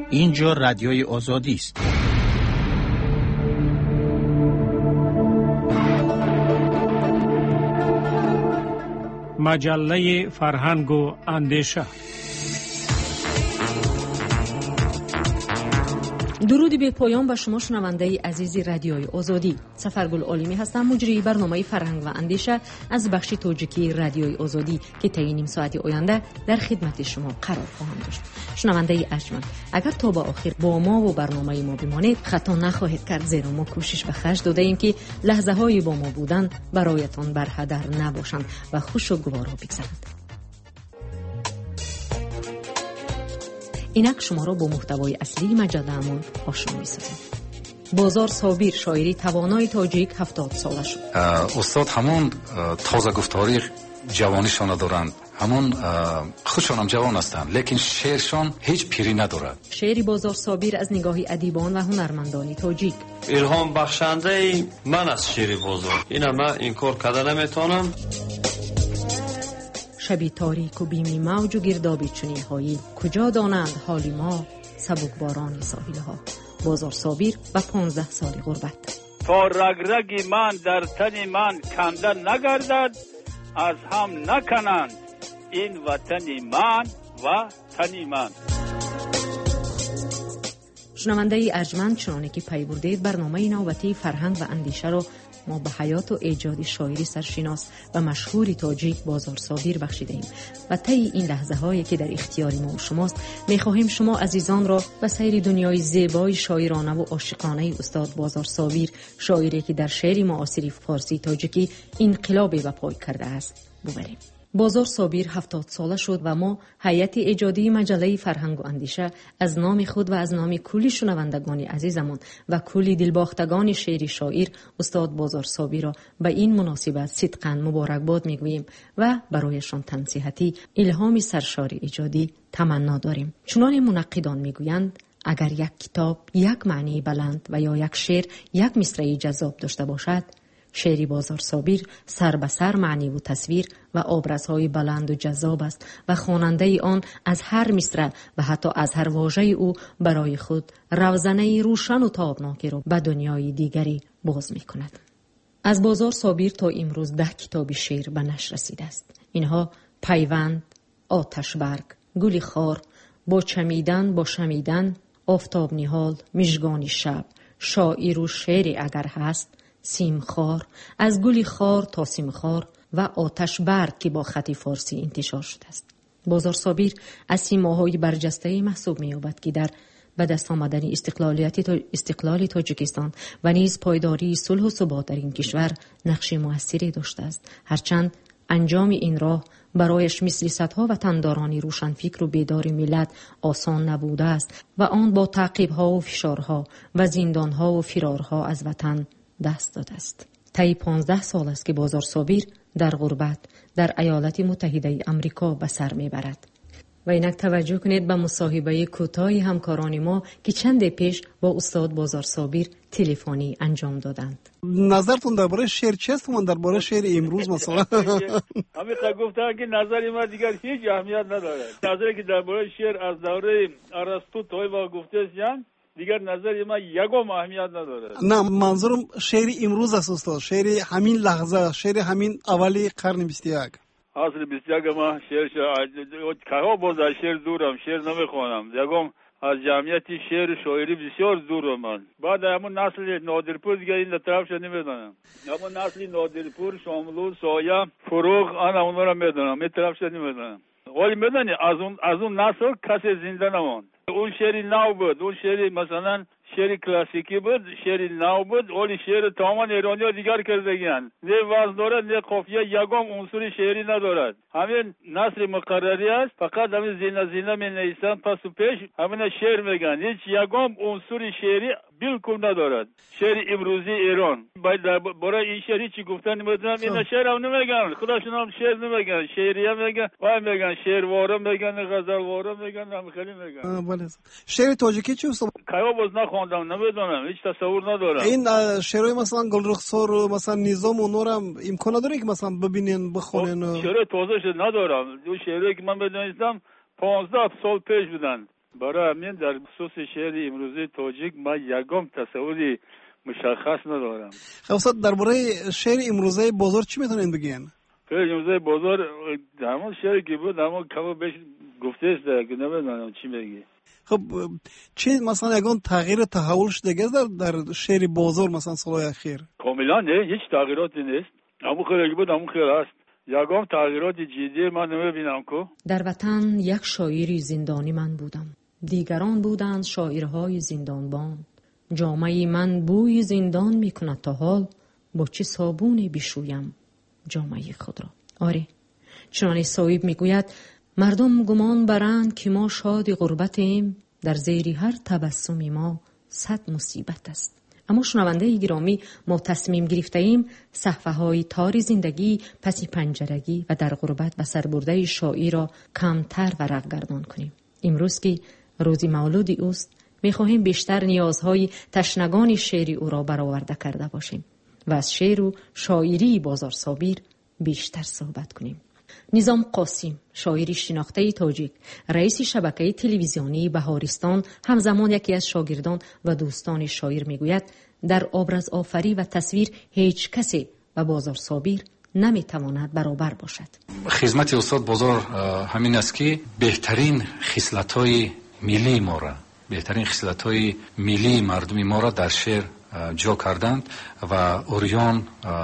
اینجا رادیوی آزادی است. مجله فرهنگ و اندیشه. درودی به پایان به شما شنونده عزیز رادیوی آزادی. سفرگل عالمی هستم، مجری برنامه فرهنگ و اندیشه از بخش تاجیکی رادیوی آزادی که طی نیم ساعت آینده در خدمت شما قرار خواهم داشت. شنونده ارجمند، اگر تا به آخر با ما و برنامه ما بمانید خطا نخواهید کرد، زیرا ما کوشش به خرج داده ایم که لحظه های با ما بودن برایتان بر هدر نباشند و خوش و گوارا بگذرند. اینک شما را با محتوای اصلی مجله‌مون آشنا می‌سازیم. بازار صابر شاعری توانای تاجیک 70 ساله شد. استاد همون تازه گفتاری جوانیشان دارند، همون خودشان هم جوان هستند، لیکن شعرشان هیچ پیری ندارد. شعری بازار صابر از نگاهی ادیبان و هنرمندان تاجیک. الهام بخشنده من از شعر بازار، اینا من این کار کردن نمیتونم. شبی تاریک و بیمی موج و گردابی چنین هایی، کجا دانند حالی ما سبکباران ساحل ها. بازار صابر و 15 سال غربت. تا رگ من در تن من کنده نگردد، از هم نکنند این وطن من و تن من. شنونده ارجمند، چنانه که پی بردید برنامه نوبتی فرهنگ و اندیشه را ما به حیات و ایجاد شاعری سرشناس و مشهوری تاجیک بازار صابر بخشیده ایم و طی این لحظه هایی که در اختیار ما و شماست می خواهیم شما عزیزان را به سیر دنیای زیبای شاعرانه و عاشقانه استاد بازار صابر، شاعری که در شعر معاصر فارسی تاجیکی انقلابی به پای کرده است، ببریم. بازار صابر 70 ساله شد و ما هیئت ایجادی مجله فرهنگ و اندیشه از نام خود و از نام کلی شنوندگان عزیزمان و کلی دلباختگان شعر شاعر استاد بازار صابر را به این مناسبت صدقاً مبارکباد میگوییم و برایشان تنصیحتی، الهامی سرشار ایجادی تمنا داریم. چنان منقدان میگویند اگر یک کتاب یک معنی بلند و یا یک شعر یک مصرع جذاب داشته باشد، شعری بازار صابر سر به سر معنی و تصویر و obrazهای بلند و جذاب است و خواننده آن از هر مصرع و حتی از هر واژه او برای خود روزنه روشن و تابناکی را به دنیای دیگری باز می کند. از بازار صابر تا امروز 10 کتاب شعر به نشر رسیده است. اینها پیوند، آتش برگ، گل خار، با چمیدن با شمیدن، آفتاب نهال، مژگان شب، شاعر و شعر اگر هست، سیمخوار، از گلی خار تا سیمخوار و آتش برگ که با خط فارسی انتشار شده است. بازار صابر از سیماهای برجسته محسوب می‌یابد که در به دست آمدن استقلال تاجیکستان و نیز پایداری صلح و ثبات در این کشور نقش موثری داشته است. هرچند انجام این راه برایش مثل صدها وطنداران روشنفکر و بیدار ملت آسان نبوده است و آن با تعقیب‌ها و فشارها و زندان‌ها و فرارها از وطن دست داده است. طی 15 سال است که بازار صابر در غربت در ایالات متحده آمریکا به سر میبرد. و اینک توجه کنید به مصاحبه کوتاه همکاران ما که چند پیش با استاد بازار صابر تلفنی انجام دادند. نظرتون درباره شعر چیست؟ من درباره شعر امروز مثلا همین گفتن که نظر من دیگر هیچ اهمیت نداره. نظری که درباره شعر از دوره ارسطو تا با گفته است دیگر نظر من یکم اهمیت نداره. نه، منظورم شعر امروز است استاد، شعر همین لحظه، شعر همین اولی قرن 21. اصل 21 ما شعر که باز از شعر دورم، شعر نمیخوانم. یکم از جمعیت شعر شاعری بسیار دورم من. بعد همون نسل نادرپور دیگه این طرفش نمیدونم. همون نسل نادرپور، شاملو، سایه، فروغ، آن اونا رو میدونم. این طرفش نمیدونم. ولی میدونی از اون نسل کسی زنده نموند. اون شعری نو بود، اون شعری مثلا شعری کلاسیکی بود، شعری نو بود، ولی شعر تمام ایرانی ها دیگر کردگیان. نه وزن دارد، نه قافیه، یکم عنصر شعری ندارد. همین نثر مقرری است، فقط همین زینه می نویسن پس و پیش همین شعر میگن. هیچ یکم عنصر شعری بالکل ندارد. شعر امروزی ایران باید برای این شعر چی گفتن نمیدونم. این شعر هم نمیگن، خودشون هم شعر نمیگن، شعری هم میگن، وای میگن شعر واره میگن، غزل واره میگن، هم خیلی میگن. بله. شعر تاجیکی چی است؟ کایو باز نخوندم، نمیدونم، هیچ تصور ندارم. این شعرهای مثلا گلرخسار و مثلا نظام و نورم امکان نداره که مثلا ببینین بخونین؟ شعر تازه ندارم. اون شعری که من بدونستم 15 سال پیش بودن. برای همین در خصوص شعر امروزی تاجیک من یگام تصوری مشخص ندارم. خب استاد درباره شعر امروزی بازار چی میتونین بگین؟ شعر امروزی بازار همون شعری که بود همون کمو بیش گفته است که نمیدونم چی میگی. خب چی مثلا یگان تغییر تحول شده در شعر بازار مثلا سالهای اخیر؟ کاملا نه، هیچ تغییراتی نیست. همون خیلی بود همون خیلی هست. یگام تغییرات جدی من نمیبینم که. در وطن یک شاعری زندانی من بودم، دیگران بودند شاعرهای زندانبان. جامعه من بوی زندان میکند تا حال، با چه صابونی بشویم جامعه خود را. آره، چنان صاحب میگوید مردم گمان برند که ما شاد غربتیم، در زیر هر تبسم ما 100 مصیبت است. اما شنونده گرامی، ما تصمیم گرفته ایم صفحه های تار زندگی، پس پنجرگی و در غربت و سربرده شاعر را کمتر ورق گردان کنیم. امروز که روز مولود اوست، می‌خواهیم بیشتر نیازهای تشنگان شعری او را برآورده کرده باشیم و از شعر و شاعری بازار صابر بیشتر صحبت کنیم. نظام قاسم، شاعری شناخته تاجیک، رئیس شبکه تلویزیونی بهارستان، همزمان یکی از شاگردان و دوستان شاعر میگوید در ابراز آفری و تصویر هیچ کسی و بازار صابر نمیتواند برابر باشد. خدمت استاد بازار همین است که بهترین خصلت‌های ملی ما را، بهترین خصلت‌های ملی مردم ما را در شعر جا کردند و اوریان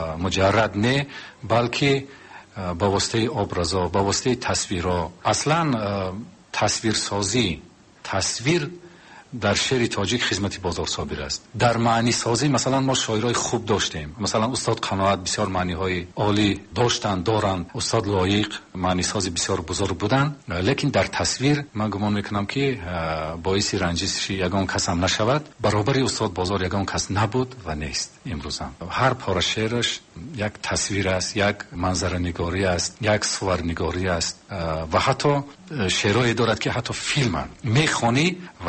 مجرد نه، بلکه با واسطه ابرازا، با واسطه تصویرها، اصلا تصویرسازی، تصویر در شعر تاجیک خدمت بازار صابر است. در معنی سازی مثلا ما شاعرای خوب داشتیم، مثلا استاد قناعت بسیار معنی های عالی داشتند، دارند. استاد لایق معنی سازی بسیار بزرگ بودند، لیکن در تصویر من گمان میکنم که باعث رنجش یگان کس هم نشود. برابر استاد بازار یگان کس نبود و نیست. امروز هم هر پاره شعرش یک تصویر است، یک منظره نگاری است، یک صور نگاری است و حتی شعرهایی دارد که حتی فیلم میخوانی و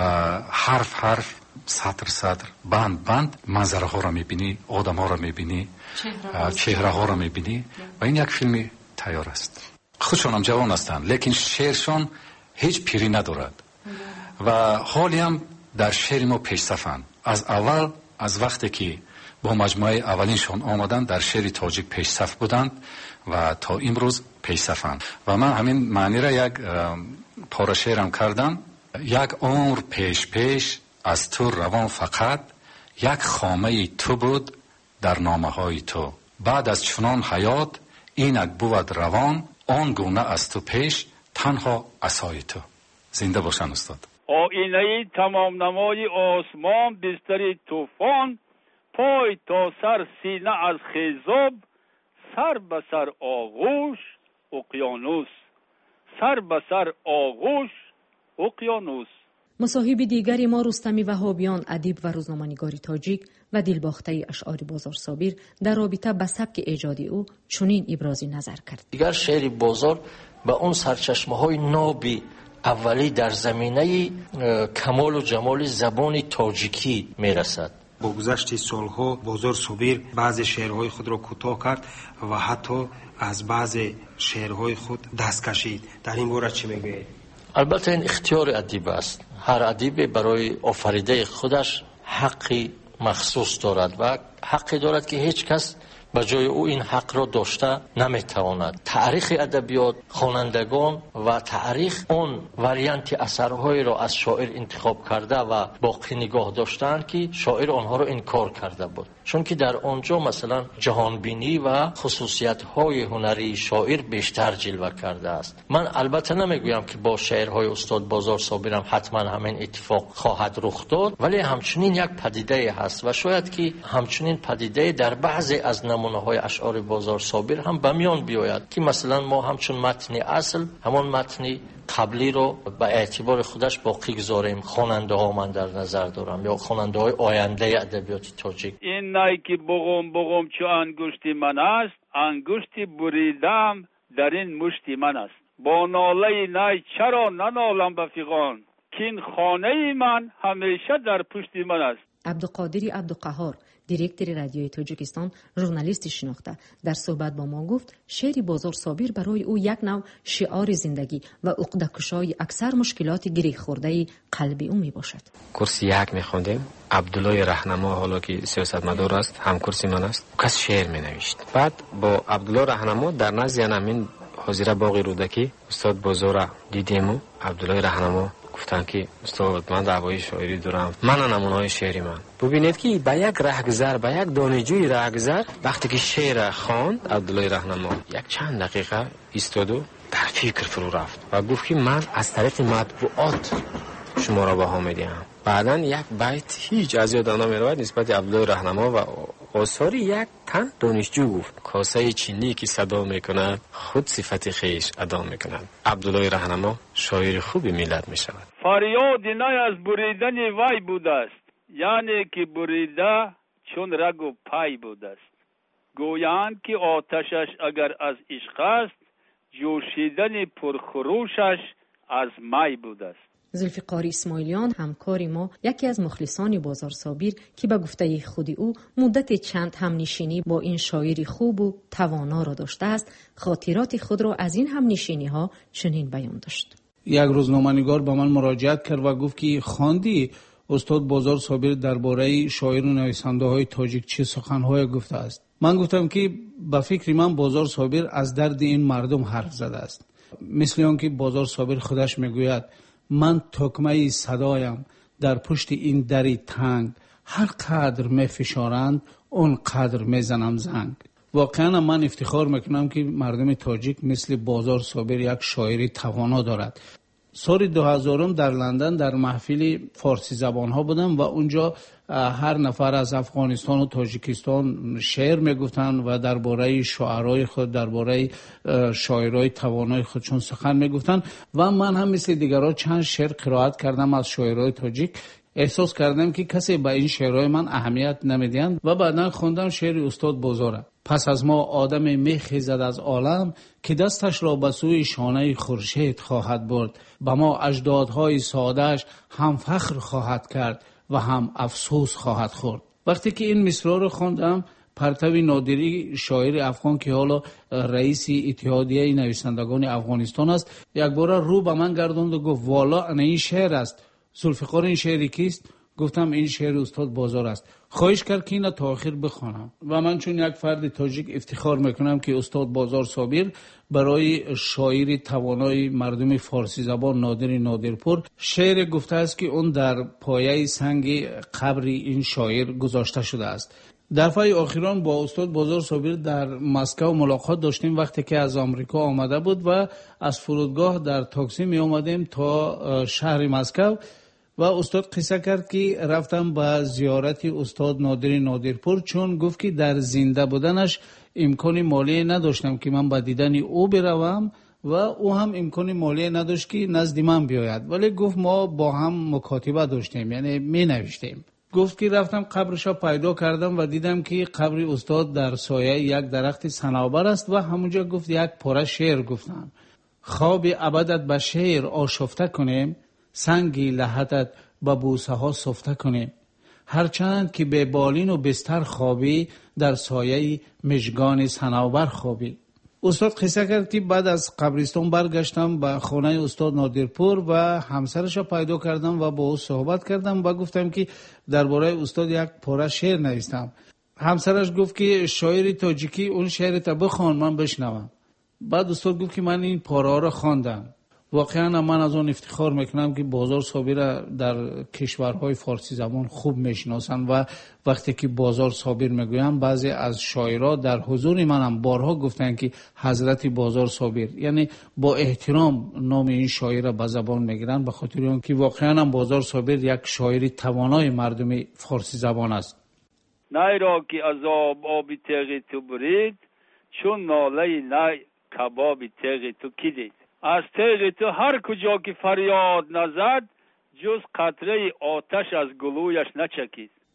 حرف سطر بند منظره ها را میبینی، آدم ها را میبینی، چهره ها را میبینی و این یک فیلم تیار است. خودشان هم جوان هستند لیکن شعرشان هیچ پیری ندارد و حالی هم در شعر ما پیشصفند. از اول، از وقتی که با مجموعه اولینشان آمدن در شعر تاجیک پیشصف بودند و تا امروز پیشصفند و من همین معنی را یک پاره شعرم کردم. یک عمر پیش از تو روان، فقط یک خامه تو بود در نامه های تو. بعد از چنان حیات اینک بود روان، آن گونه از تو پیش تنها عصای تو. زنده باشن استاد. آینه تمام نمای آسمان، بستر طوفان، پای تا سر سینه از خیزاب، سر به سر آغوش اقیانوس، سر به سر آغوش اقیانوس. مصاحب دیگری ما رستمی وهابیان، ادیب و روزنامه‌نگاری تاجیک و دلباخته اشعار بازار صابر در رابطه با سبک ایجادی او چنین ابراز نظر کرد. دیگر شعر بازار به اون سرچشمه‌های نابی اولی در زمینه کمال و جمال زبان تاجیکی میرسد. با گذشت سالها بازار صابر بعضی شعرهای خود را کوتاه کرد و حتی از بعضی شعرهای خود دست کشید. در این باره چی میگویید؟ البته این اختیار ادیب است. هر ادیب برای آفریده خودش حقی مخصوص دارد و حقی دارد که هیچ کس به جای او این حق را داشته نمیتواند. تاریخ ادبیات، خوانندگان و تاریخ اون واریانت اثرهای را از شاعر انتخاب کرده و باقی نگاه داشتند که شاعر آنها را انکار کرده بود، چون که در آنجا مثلا جهانبینی و خصوصیت‌های هنری شاعر بیشتر جلوه کرده است. من البته نمیگویم که با شعرهای استاد بازار صابر حتما همین اتفاق خواهد رخ داد، ولی همچنین یک پدیده هست و شاید که همچنین پدیده در بعضی از نمونه‌های اشعار بازار صابر هم به میان بیاید که مثلا ما همچون متن اصل، همون متن قبلی رو به اعتبار خودش باقی گذاریم. خواننده ها من در نظر دارم یا خواننده های آینده ادبیات تاجیک. این نای که بغم چو انگشتی من است، انگشتی بریدم در این مشتی من است. با ناله نای چرا ننالم به فیغان، که این خانه من همیشه در پشتی من است. عبدالقادر عبدالقهار، دیرکتور رادیوی تاجیکستان، ژورنالیست شناخته، در صحبت با ما گفت شعر بازار صابر برای او یک نوع شعار زندگی و عقده‌کشای اکثر مشکلات گره خورده قلب او می باشد. کورس یک می‌خوندیم. عبدالله رهنما حالا که سیاستمدار است، هم کورس من است، کس شعر می‌نوشت. بعد با عبدالله رهنما در نزد همین حاضر باغ رودکی استاد بازار دیدیم و عبدالله رهنما گفتن که استاد من دعوای شاعری دارم، من نمونه‌های شعری من. ببینید که به یک رهگذر، به یک دانشجوی رهگذر وقتی که شعر خواند عبدالله رهنما یک چند دقیقه ایستاد و در فکر فرو رفت و گفت که من از طریق مطبوعات شما را بها میدهم. بعدن یک بیت هیچ از یادم نمیرود نسبت عبدالله رهنما و آثار یک تن دانشجو گفت کاسه چینی که صدا میکند خود صفت خیش ادا میکند. عبدالله رهنما شاعر خوبی ملت میشود. فریاد نه از بریدن وای بوده است، یعنی که بریده چون رگ و پای بوده است. گویند که آتشش اگر از عشق است، جوشیدن پرخروشش از می بوده است. ذوالفقار اسماعیلیان همکار ما، یکی از مخلصان بازار صابر که به گفته خود او مدت چند همنشینی با این شاعر خوب و توانا را داشته است، خاطرات خود را از این همنشینی ها چنین بیان داشت. یک روزنامه‌نگار به من مراجعت کرد و گفت که خواندی استاد بازار صابر درباره شاعر و نویسنده های تاجیک چه سخن‌های گفته است؟ من گفتم که به فکر من بازار صابر از درد این مردم حرف زده است. مثل آن که بازار صابر خودش میگوید من تکمه صدایم در پشت این دری تنگ، هر قدر می فشارند اون قدر می زنم زنگ. واقعا من افتخار میکنم که مردم تاجیک مثل بازار صابر یک شاعری توانا دارد. سال 2000 در لندن در محفل فارسی زبان ها بودم و اونجا هر نفر از افغانستان و تاجیکستان شعر میگفتن و درباره شعرهای خود، درباره شاعرای توانای خودشون سخن میگفتن و من هم مثل دیگران چند شعر قرائت کردم از شاعرای تاجیک. احساس کردم که کسی به این شعرهای من اهمیت نمیدن و بعدا خوندم شعر استاد بازاره. پس از ما آدم میخیزد از عالم که دستش را به سوی شانه خورشید خواهد برد. به ما اجدادهای سادهش هم فخر خواهد کرد و هم افسوس خواهد خورد. وقتی که این مصرع رو خوندم، پرتوی نادری شاعر افغان که حالا رئیس اتحادیه نویسندگان افغانستان است یک بار رو به من گرداند و گفت والا این شعر است. ذوالفقار این شعری کیست؟ گفتم این شعر استاد بازار است. خواهش کرد که اینو تا آخر بخوانم و من چون یک فرد تاجیک افتخار میکنم که استاد بازار صابر برای شاعر توانای مردم فارسی زبان نادرپور شعر گفته است که اون در پایه سنگ قبر این شاعر گذاشته شده است. دفعه آخران با استاد بازار صابر در مسکو ملاقات داشتیم وقتی که از آمریکا آمده بود و از فرودگاه در تاکسی می آمدیم تا شهر مسکو و استاد قصه کرد که رفتم به زیارت استاد نادرپور چون گفت که در زنده بودنش امکان مالی نداشتم که من به دیدن او بروم و او هم امکان مالی نداشت که نزد من بیاید، ولی گفت ما با هم مکاتبه داشتیم، یعنی می نوشتیم. گفت که رفتم قبرش پیدا کردم و دیدم که قبر استاد در سایه یک درخت صنوبر است و همونجا گفت یک پاره شعر گفتم. خواب ابدت به شعر آشفته کنیم، سنگی لحدت به بوسه ها سفته کنیم. هرچند که به بالین و بستر خوابی، در سایه مژگان صنوبر خوابی. استاد قصه کرد که بعد از قبرستان برگشتم به خانه استاد نادرپور و همسرش را پیدا کردم و با او صحبت کردم و گفتم که درباره استاد یک پاره شعر نوشتم. همسرش گفت که شاعر تاجیکی اون شعر تا بخوان من بشنوم. بعد استاد گفت که من این پاره را خواندم. واقعا من از اون افتخار میکنم که بازار صابر در کشورهای فارسی زبان خوب میشناسن و وقتی که بازار صابر میگویم بعضی از شاعرها در حضور منم بارها گفتن که حضرت بازار صابر، یعنی با احترام نام این شاعر را به زبان میگیرن به خاطر اینکه واقعا بازار صابر یک شاعر توانای مردم فارسی زبان است. نای را که از آبی تیغ تو برید، چون ناله نای کبابی تیغ تو کدید. از تیغ تو هر کجا که فریاد نزد، جز قطره آتش از گلویش نچکید.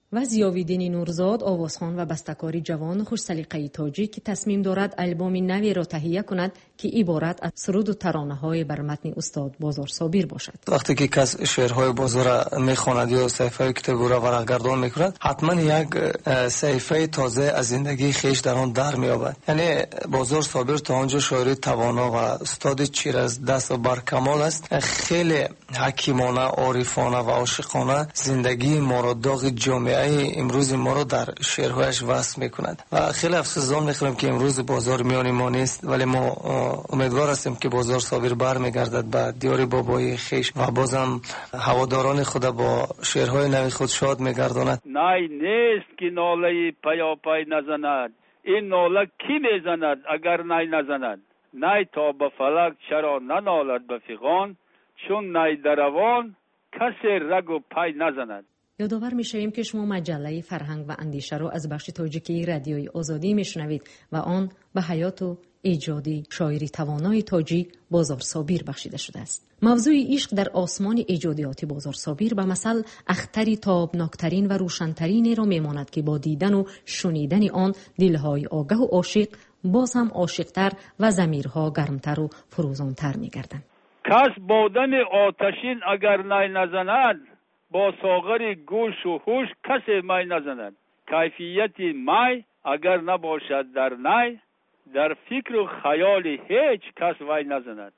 و ضیاءالدین نورزاد آوازخوان و بسته‌کار جوان خوش سلیقه تاجیک که تصمیم دارد البوم نوی را تهیه کند که عبارت از سرود و ترانه‌های بر متن استاد بازار صابر باشد. وقتی که کس شعرهای بازار میخواند یا صحیفه کتاب را ورقگردان میکند، حتما یک صحیفه تازه از زندگی خیش در آن در مییابد. یعنی بازار صابر تا آنجا شاعر توانا و استاد چیر از دست و برکمال است، خیلی حکیمانه، عارفانه و عاشقانه زندگی ما را، داغ جامعه امروز ما را در شعرهایش وصف میکند و خیلی افسوس میخورم که امروز بازار میان ما نیست، ولی ما امیدوار هستیم که بازار صابر برمیگردد به دیار بابای خیش و بازم هواداران خود با شعرهای نوی خود شاد میگرداند. نای نیست که ناله پیاپی نزند، این ناله کی میزند اگر نای نزند؟ نای تا به فلک چرا ننالد به فغان، چون نای دروان کسی رگ و پای نزند. یادآور می‌شویم که شما مجله فرهنگ و اندیشه را از بخش تاجیکی رادیوی آزادی میشنوید و آن به حیات و ایجادی شاعری توانای تاجیک بازار صابر بخشیده شده است. موضوع عشق در آسمان ایجادیات بازار صابر به مثل اختری تابناکترین و روشنترین را میماند که با دیدن و شنیدن آن دلهای آگاه و عاشق باز هم عاشقتر و ضمیرها گرمتر و فروزانتر میگردند. کس بودن آتشین اگر نای نزند، با ساغر گوش و هوش کسی مای نزند. کیفیت مای اگر نباشد در نای، در فکر و خیال هیچ کس وای نزند.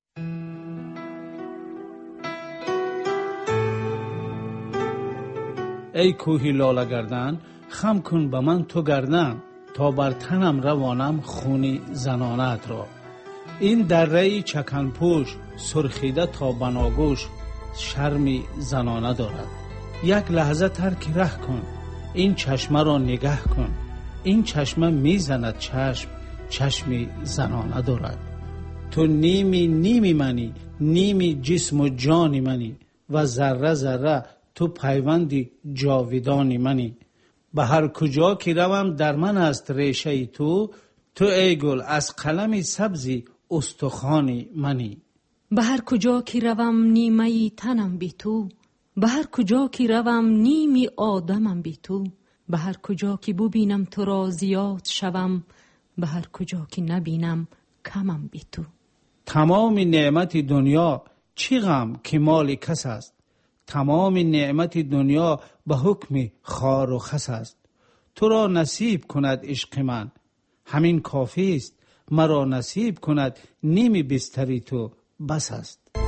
ای کوهی لاله گردن، خم کن به من تو گردن، تا بر تنم روانم خونی زنانت را. این دره چکن پوش سرخیده تا بناگوش، شرمی زنانه دارد. یک لحظه ترک ره کن، این چشمه را نگه کن، این چشمه میزند چشم، چشمی زنانه دارد. تو نیمی منی، نیمی جسم و جانی منی و ذره ذره تو پیوندی جاویدانی منی. به هر کجا که روم در من است ریشه تو، تو ای گل از قلم سبزی استخوانی منی. به هر کجا که روم نیمه تنم بی تو، به هر کجا که روم نیمی آدمم بی تو، به هر کجا که ببینم تو را زیاد شوم، به هر کجا که نبینم کمم بی تو. تمام نعمت دنیا چی غم که مال کس است، تمام نعمت دنیا به حکم خار و خس است. تو را نصیب کند عشق من همین کافی است، مرا نصیب کند نیمی بستری تو بس است.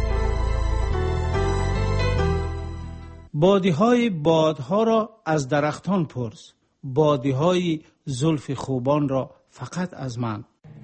بادیهای بادها را از درختان پرس، بادیهای زلف خوبان را فقط از من.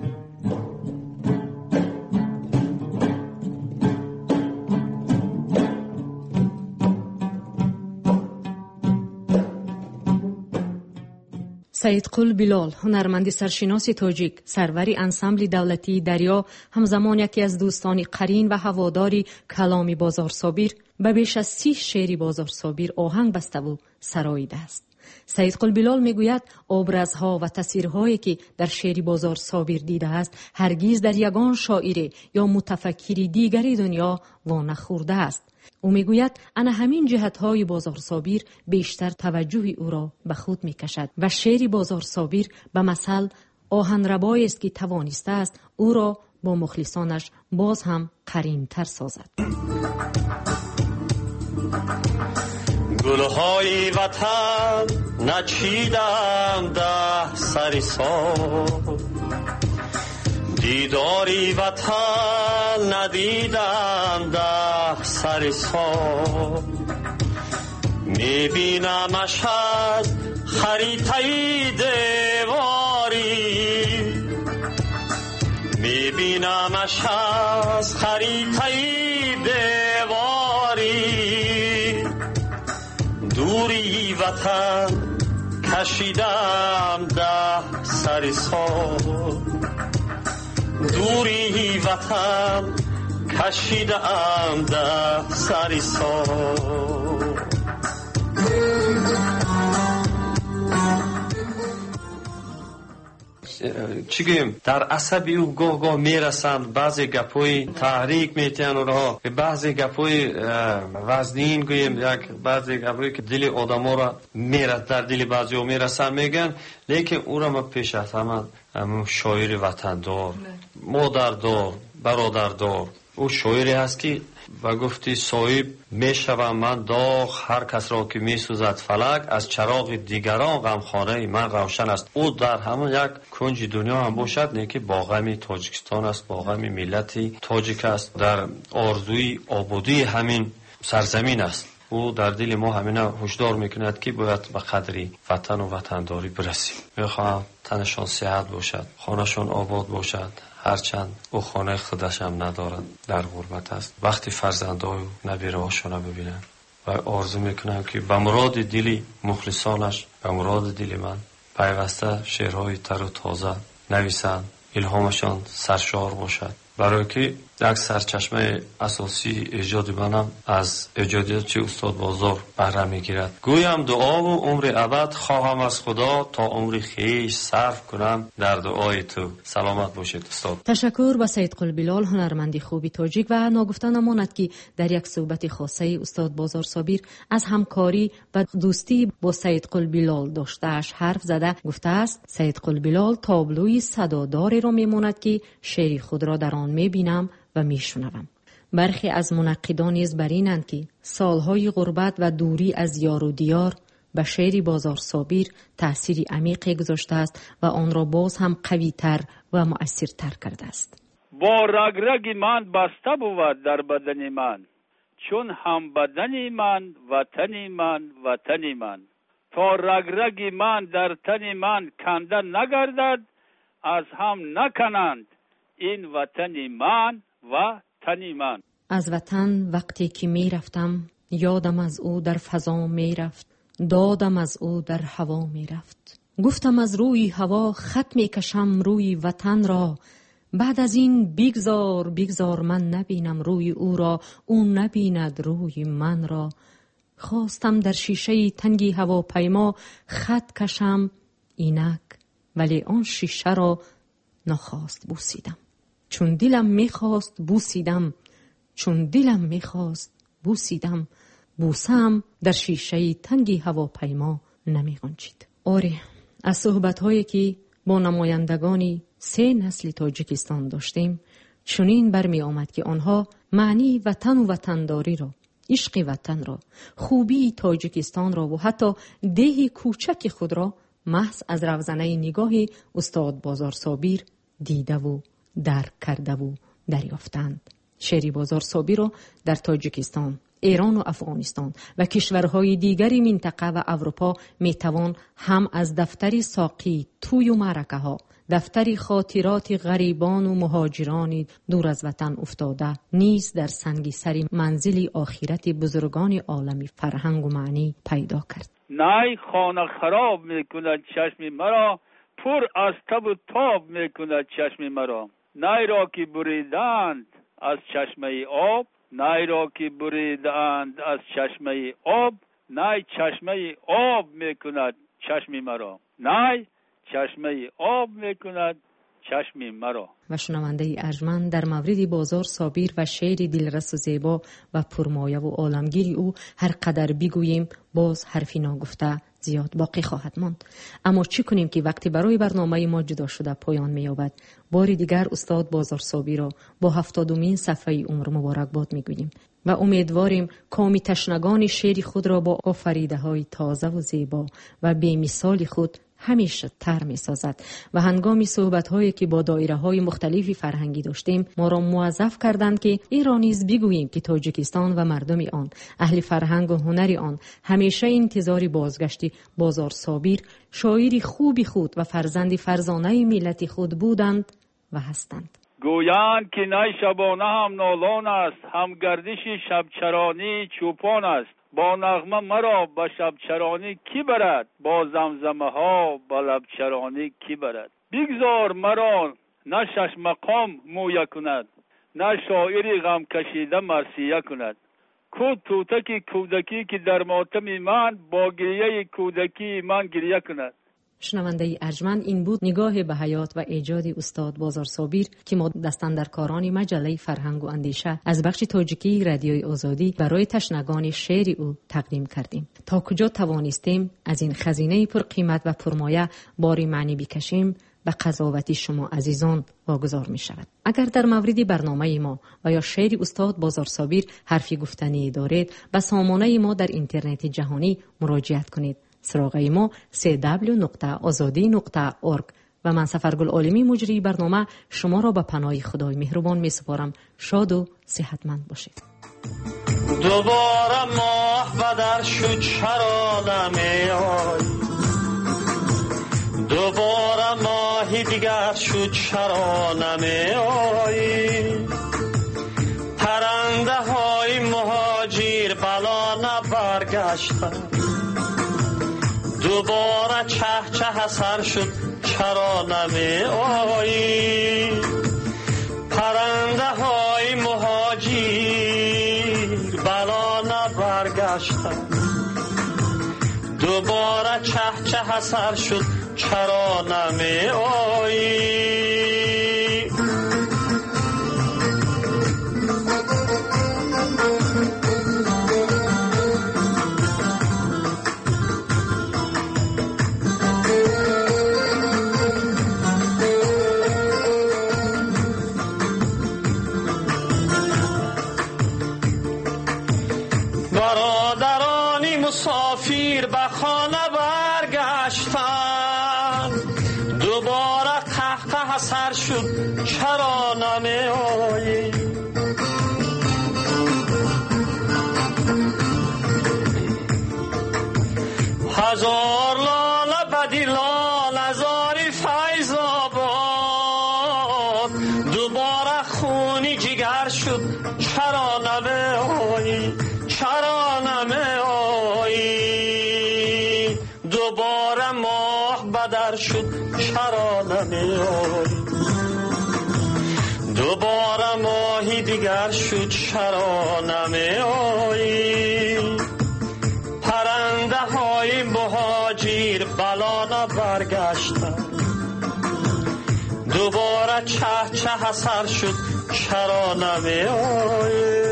سیدقل بلال، هنرمند سرشناس تاجیک، سروری انسامبل دولتی دریا، همزمان یکی از دوستان قرین و هواداری کلام بازار صابر، به بیش از 30 شعر بازار صابر آهنگ بسته و سراییده است. سیدقل بلال میگوید ابرازها و تصویرهایی که در شعر بازار صابر دیده است هرگز در یگان شاعر یا متفکر دیگری دنیا وانخورده است. او میگوید انا همین جهت‌های بازار صابر بیشتر توجه او را به خود میکشد و شعر بازار صابر به مثل آهنربایی است که توانسته است او را با مخلصانش باز هم قرین‌تر سازد. گلهای وطن نچیدم ده سر سال، دیداری وطن ندیدم ده سر سال. میبینمش از خریطه دیواری، میبینمش از خریطه دیواری. دوری وطن کشیدم ده سر سال، دوری وطن کشیدم ده سر سال. چی گویم در عصب او گاه میرسند، بعضی گپای تحریک میتن اونها، بعضی گپای وزنین گویم، یک بعضی گپایی که دل آدما را میرسد، در دل بعضی‌ها میرسن میگن. لیکن او را ما پیش از همه شاعر وطندار، مادردار، برادردار، او شاعری هست که و گفتی صاحب میشوم من داغ، هر کس را که میسوزد فلک، از چراغ دیگران غمخانه من روشن است. او در همون یک کنج دنیا هم باشد، نه که با غم تاجیکستان است، با غم ملت تاجیک است، در آرزوی آبادی همین سرزمین است. او در دل ما همینا هشدار میکند که باید به قدری وطن و وطنداری برسیم. میخواهم تنشان صحت باشد، خانهشان آباد باشد، هرچند او خانه خودش هم ندارد، در غربت است. وقتی فرزندای نبیره هاشون ببینن و آرزو میکنم که به مراد دل مخلصانش، به مراد دل من پیوسته شعرهای تر و تازه نویسند، الهامشان سرشار باشد، برای که یک سرچشمه اساسی ایجاد منم از ایجادیات استاد بازار بهره میگیرد. گویم دعا و عمر ابد خواهم از خدا، تا عمر خیش صرف کنم در دعای تو. سلامت باشید استاد. تشکر به سید قلبلال، هنرمند خوبی تاجیک. و ناگفته نماند که در یک صحبت خاصه استاد بازار صابر از همکاری و دوستی با سید قلبلال داشتهش حرف زده. گفته است سید قلبلال تابلوی صداداری را میماند که شعر خود را در آن میبینم و میشنوم. برخی از منقدان نیز بر اینند که سالهای غربت و دوری از یار و دیار به شعر بازار صابر تأثیری عمیقی گذاشته است و آن را باز هم قوی‌تر و مؤثرتر کرده است. با رگ من بسته بود در بدن من، چون هم بدن من وطن من وطن من. تا رگ من در تن من کنده نگردد، از هم نکنند این وطن من و تن من. از وطن وقتی که می رفتم، یادم از او در فضا می رفت، دادم از او در هوا می رفت. گفتم از روی هوا خط می کشم روی وطن را، بعد از این بگذار من نبینم روی او را، او نبیند روی من را. خواستم در شیشه تنگی هواپیما خط کشم اینک، ولی آن شیشه را نخواست بوسیدم. چون دلم میخواست بوسیدم، چون دلم میخواست بوسیدم، بوسم در شیشه تنگی هواپیما نمیغنجید. آره، از صحبت‌هایی که با نمایندگانی 3 نسل تاجیکستان داشتیم، چنین برمی آمد که آنها معنی وطن و وطنداری را، عشق وطن را، خوبی تاجیکستان را و حتی ده کوچک خود را محض از روزنه نگاه استاد بازار صابر دیده و درک کرده و دریافتند. شعر بازار صابر را در تاجیکستان، ایران و افغانستان و کشورهای دیگری منطقه و اروپا میتوان هم از دفتر ساقی توی و معرکه ها، دفتر خاطرات غریبان و مهاجران دور از وطن افتاده نیز در سنگ سری منزل آخرت بزرگان عالم فرهنگ و معنی پیدا کرد. نای خانه خراب میکند چشم مرا، پر از تب و تاب میکند چشم مرا. نای را که بریدند از چشمه آب، نای را که بریدند از چشمه آب، نای چشمه آب میکند چشم مرا، نای چشمه آب میکند چشم مرا. و شنونده ارجمند در مورد بازار صابر و شعر دلرس و زیبا و پرمایه و عالمگیر او هر قدر بگوییم باز حرفی ناگفته زیاد باقی خواهد ماند. اما چی کنیم که وقتی برای برنامه ما جدا شده پایان می‌یابد، بار دیگر استاد بازار صابر را با 70مین صفحه عمر مبارکباد می‌گوییم و امیدواریم کامی تشنگان شعر خود را با آفریده‌های تازه و زیبا و بی‌مثال خود همیشه تر می سازد و هنگامی صحبت‌هایی که با دایره‌های مختلفی فرهنگی داشتیم ما را موظف کردند که ایرانیز بگوییم که تاجیکستان و مردم آن، اهل فرهنگ و هنر آن، همیشه انتظار بازگشت بازار صابر، شاعری خوبی خود و فرزند فرزانه ملت خود بودند و هستند. گویند که نای شبانه هم نالان است، هم گردش شبچرانی چوپان است. با نغمه مرا به شبچرانی کی برد، با زمزمه ها به لبچرانی کی برد. بگذار مرا نه شش مقام مویه کند، نه شاعری غم کشیده مرثیه کند. کو توتک کودکی که در ماتم من با گریه کودکی من گریه کند. شنونده ارجمند، این بود نگاه به حیات و ایجاد استاد بازار صابر که ما دستاندرکاران مجله فرهنگ و اندیشه از بخش تاجیکی رادیوی آزادی برای تشنگان شعر او تقدیم کردیم. تا کجا توانستیم از این خزینه پر قیمت و پرمایه باری معنی بکشیم به قضاوت شما عزیزان واگذار می شود. اگر در مورد برنامه ما و یا شعر استاد بازار صابر حرفی گفتنی دارید، به سامانه ما در اینترنت جهانی مراجعت کنید. سراغه ما www.azadi.org و من سفرگل عالمی مجری برنامه شما را به پناه خدای مهربان می سپارم. شاد و صحتمند باشید. دوباره ماه بدر شد چرا نمی آیی، دوباره ماهی دیگر شد چرا نمی آیی، پرنده های مهاجر بلا نبرگشتن، دوباره چه چه سر شد چرا نمی آیی، پرنده های مهاجر بلا نبرگشتن، دوباره چه چه سر شد چرا نمی آیی. برادرانی مسافر به خانه برگشتن، دوباره قهقه سر شد چرا نمی آیی، هزار لاله بدی لاله زاری فیض آباد، دوباره خونی جگر شد چرا نمی آیی، چرا نمی آیی، دوباره ماه بدر شد چرا نمی آیی، دوباره ماهی دیگر شد چرا نمی آیی، پرنده های مهاجر بلا نبرگشتن، دوباره چه چه سر شد چرا نمی آیی.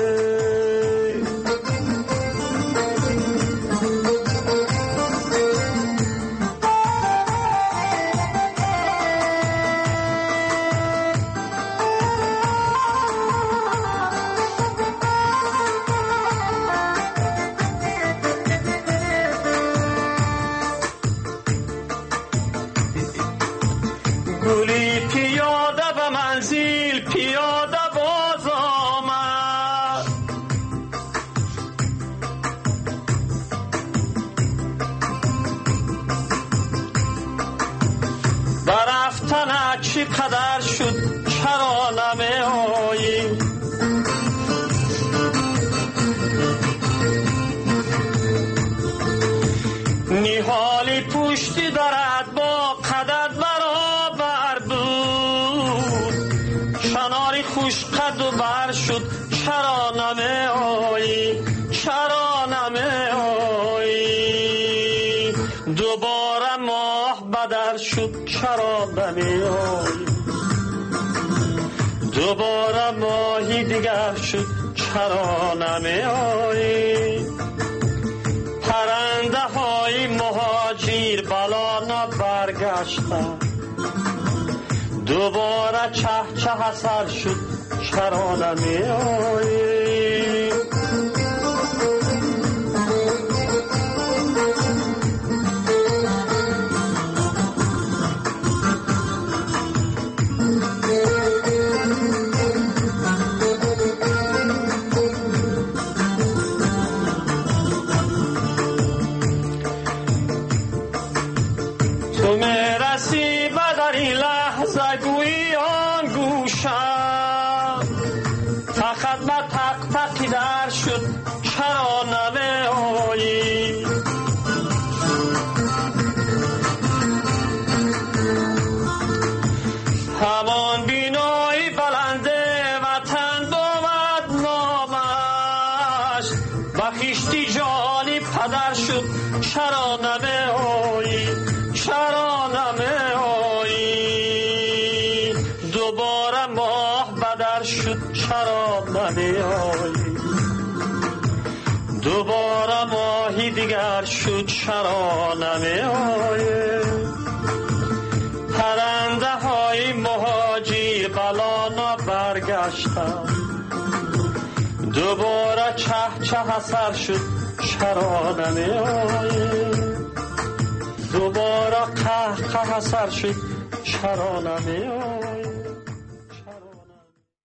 گلی پیاده به منزل پیاده باز آمد، برفتن چی قدر شد چرا نمی آیی، نیحالی پشتی دارد با قدر برابر بود، شناری خوش قد و بر شد چرا نمی آیی، چرا نمی آیی، دوباره ماه بدر شد چرا نمی آیی، دوباره ماهی دیگر شد چرا نمی آیی، پرنده های مهاجر بلا نبرگشتن، دوباره چه چه سر شد چرا نمی آیی. تو میرسی بدر این لحظه گویی آن گوشم، فقط با تق تقی در شد چرا نمی آیی، همان بینایی بلنده وطن بود نامش، بخشتی جانی پدر شد چرا نمی آیی، چرا شد چرا نمی آیی دوباره ماهی دیگر شد چرا نمی آیی پرنده های مهاجر بلانا برگشتم دوباره چه سر شد چرا نمی آیی دوباره قه سر شد چرا نمی آیی